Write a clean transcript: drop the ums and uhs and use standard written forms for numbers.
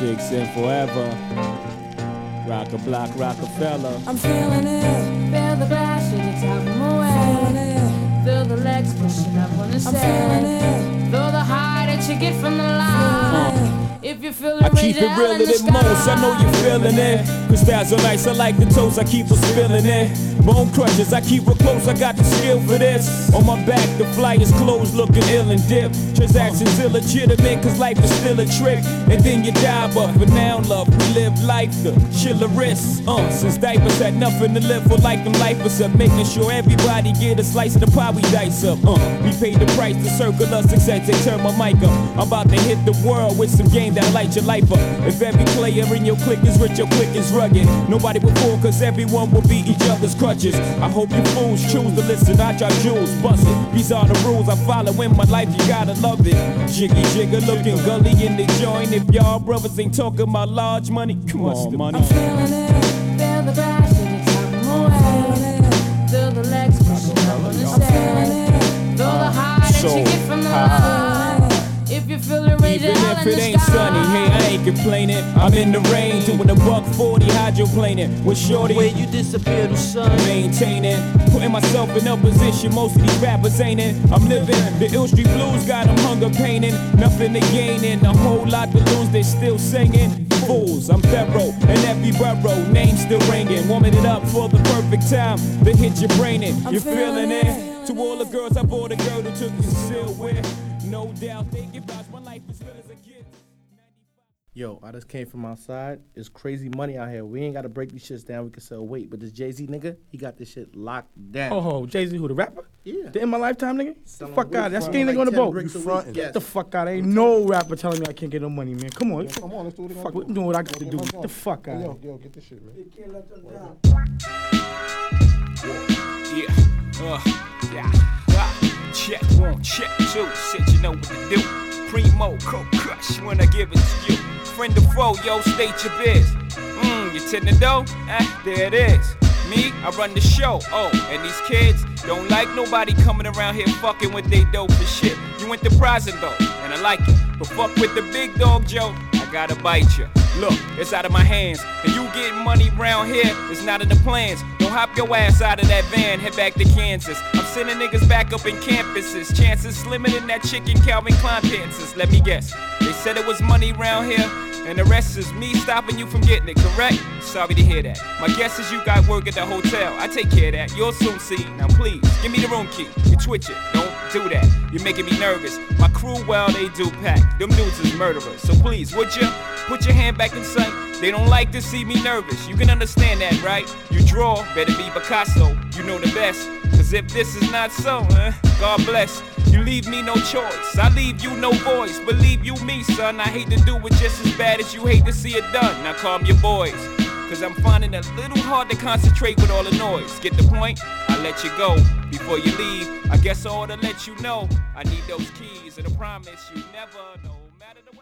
6 and forever. Rock a block, Rockefeller. I'm feeling it. Feel the passion, it's out of my way. Feel the legs pushing up on the set. I'm feeling it. Feel the high that you get from the line. If you feel it, I keep it realer than most, I know you're feeling it. Crystals are nice, I like the toast, I keep her spilling it. Bone crushes, I keep her close, I got the skill for this. On my back, the flyers closed, looking ill and dip. Transactions illegitimate, cause life is still a trick. And then you die, but for now, love, we live life the chivalrous. Since diapers had nothing to live for, like them lifers up. Making sure everybody get a slice of the pie we dice up. We paid the price to circle us, success, they turn my mic up. I'm about to hit the world with some game that light your life up. If every player in your clique is rich, your clique is rugged. Nobody will fall, cause everyone will be each other's crutches. I hope you fools choose to listen, I try jewels, bust it. These are the rules I follow in my life, you gotta love it. Jiggy jigger looking gully in the joint. If y'all brothers ain't talking about large money, come on, money. I'm feeling it, feel the passion, it's out of my way. Feel the legs pushing up on the set. Feel the high that you get from the line. If you feel it, raise Even your hand if in it the ain't sky. sunny, hey, I ain't complaining. I'm in the rain, doing a $140 hydroplaning. With shorty, Where you disappear to sun. maintaining, putting myself in a position most of these rappers ain't in. I'm living the Ill Street Blues, got them hunger painting. Nothing to gaining, a whole lot to lose, they still singing. Fools, I'm thorough, and every borough, name still ringing. Warming it up for the perfect time to hit your brain in. You're feeling it. To all the girls, I bought a girl who took the silver. No doubt, thinking about my life as real as a kid. Yo, I just came from outside. It's crazy money out here. We ain't got to break these shits down. We can sell weight. But this Jay-Z nigga, he got this shit locked down. Oh, Jay-Z who, the rapper? Yeah. The In My Lifetime nigga? Get the Selling fuck weight out. That from skinny like nigga on the 10 boat. bricks a week. Get Yes. the fuck out. Ain't no rapper telling me I can't get no money, man. Come on. Come on, let's do what Fuck, I'm doing what I got to do. Get the fuck out. Yo, get this shit, man. You can't let them down. Check one, check two. Shit, you know what to do. Primo, Coke Crush when I give it to you. Friend or foe, yo, state your biz. You tend to dough? There it is. Me, I run the show. Oh, and these kids don't like nobody coming around here fucking with they dope for shit. You enterprising though, and I like it. But fuck with the big dog, Joe. I gotta bite ya. Look, it's out of my hands. And you getting money round here, it's not in the plans. Don't hop your ass out of that van, head back to Kansas. I'm sending niggas back up in campuses. Chances slimmer than that chicken Calvin Klein pants. Let me guess. They said it was money round here, and the rest is me stopping you from getting it, correct? Sorry to hear that. My guess is you got work at the hotel. I take care of that. You'll soon see. Now please, give me the room key. You twitch it. Don't do that. You're making me nervous. My crew, well, they do pack. Them dudes is murderers. So please, would you put your hand back in sight? They don't like to see me nervous. You can understand that, right? You draw, better be Picasso. You know the best. Cause if this is not so, God bless. You leave me no choice. I leave you no voice. Believe you me, son. I hate to do it just as bad as you hate to see it done. Now calm your boys. Cause I'm finding it a little hard to concentrate with all the noise. Get the point? I'll let you go before you leave. I guess I ought to let you know I need those keys, and I promise you never, no matter the way.